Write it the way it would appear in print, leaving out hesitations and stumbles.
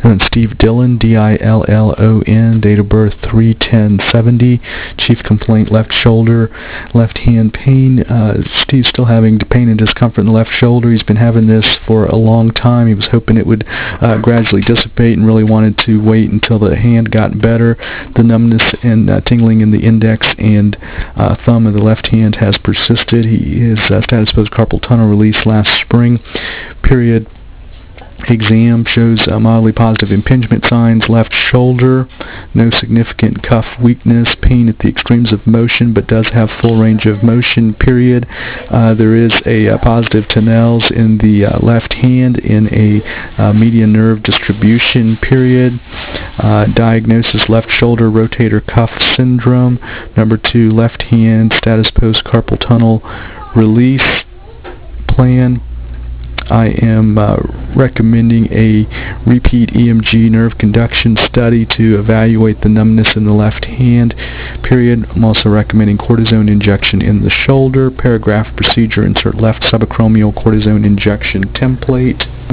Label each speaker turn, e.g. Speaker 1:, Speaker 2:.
Speaker 1: And then Steve Dillon, Dillon, date of birth 3/10/70. Chief complaint, left shoulder, left hand pain. Steve's still having pain and discomfort in the left shoulder. He's been having this for a long time. He was hoping it would gradually dissipate and really wanted to wait until the hand got better. The numbness and tingling in the index and thumb of the left hand has persisted. His status post carpal tunnel release last spring. Period. Exam shows mildly positive impingement signs. Left shoulder, no significant cuff weakness, pain at the extremes of motion, but does have full range of motion. Period. There is a positive Tinel's in the left hand in a median nerve distribution. Period. Diagnosis: left shoulder rotator cuff syndrome. Number 2, left hand status post carpal tunnel release. Plan: I am recommending a repeat EMG nerve conduction study to evaluate the numbness in the left hand. Period. I'm also recommending cortisone injection in the shoulder. Paragraph: procedure: insert left subacromial cortisone injection template.